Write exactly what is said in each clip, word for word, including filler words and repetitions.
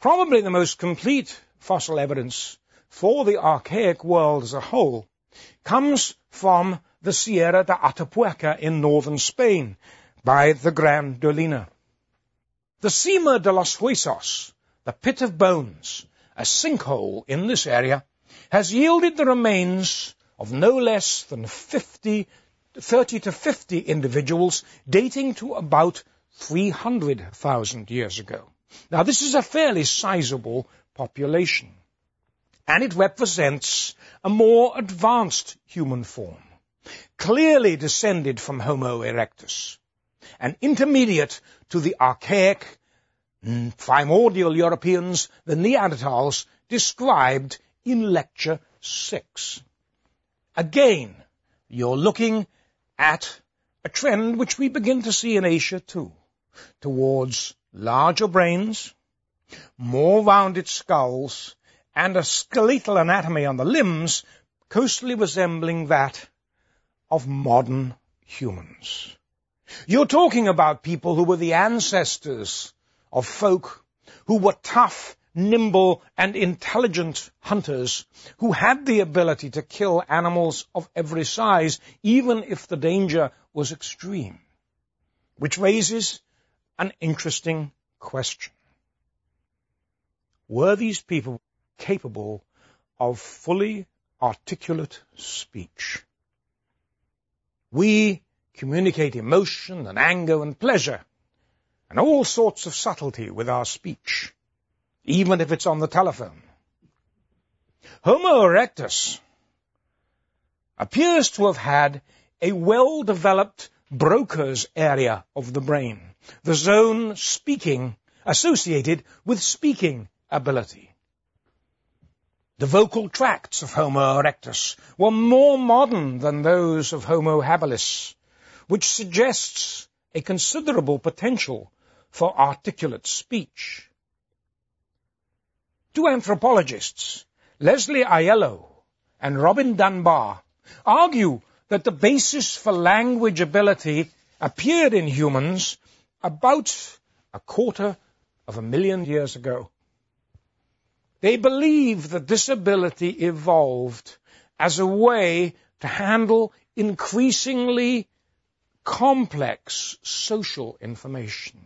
Probably the most complete fossil evidence for the archaic world as a whole comes from the Sierra de Atapuerca in northern Spain by the Gran Dolina. The Cima de los Huesos, the pit of bones, a sinkhole in this area, has yielded the remains of no less than fifty, thirty to fifty individuals dating to about three hundred thousand years ago. Now, this is a fairly sizable population, and it represents a more advanced human form, clearly descended from Homo erectus, and intermediate to the archaic primordial Europeans, the Neanderthals, described in Lecture six. Again, you're looking at a trend which we begin to see in Asia too, towards larger brains, more rounded skulls, and a skeletal anatomy on the limbs closely resembling that of modern humans. You're talking about people who were the ancestors of folk who were tough, nimble, and intelligent hunters who had the ability to kill animals of every size, even if the danger was extreme. Which raises an interesting question. Were these people capable of fully articulate speech? We communicate emotion and anger and pleasure and all sorts of subtlety with our speech, even if it's on the telephone. Homo erectus appears to have had a well-developed Broca's area of the brain, the zone speaking, associated with speaking ability. The vocal tracts of Homo erectus were more modern than those of Homo habilis, which suggests a considerable potential for articulate speech. Two anthropologists, Leslie Aiello and Robin Dunbar, argue that the basis for language ability appeared in humans about a quarter of a million years ago. They believe that this ability evolved as a way to handle increasingly complex social information.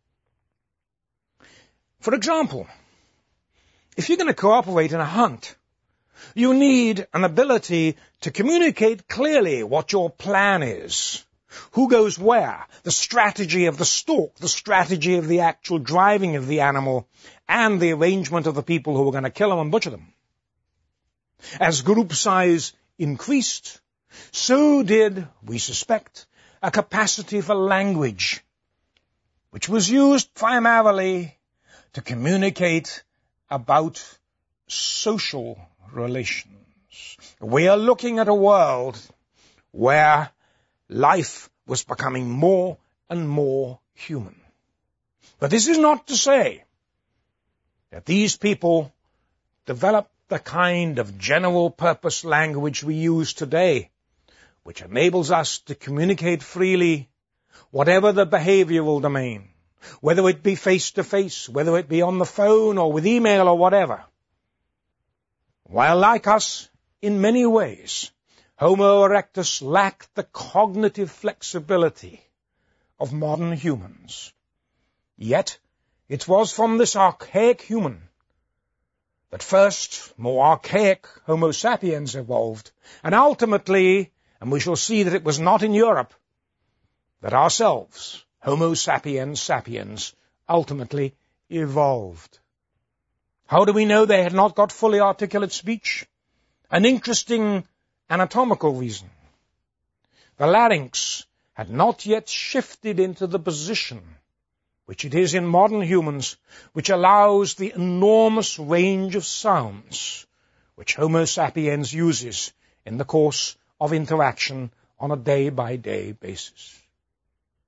For example, if you're going to cooperate in a hunt, you need an ability to communicate clearly what your plan is, who goes where, the strategy of the stalk, the strategy of the actual driving of the animal, and the arrangement of the people who are going to kill them and butcher them. As group size increased, so did, we suspect, a capacity for language, which was used primarily to communicate about social relations. We are looking at a world where life was becoming more and more human. But this is not to say that these people developed the kind of general-purpose language we use today, which enables us to communicate freely, whatever the behavioral domain, whether it be face-to-face, whether it be on the phone or with email or whatever. While like us in many ways, Homo erectus lacked the cognitive flexibility of modern humans. Yet, it was from this archaic human that first more archaic Homo sapiens evolved, and ultimately, and we shall see that it was not in Europe, that ourselves, Homo sapiens sapiens, ultimately evolved. How do we know they had not got fully articulate speech? An interesting anatomical reason. The larynx had not yet shifted into the position which it is in modern humans, which allows the enormous range of sounds which Homo sapiens uses in the course of interaction on a day-by-day basis.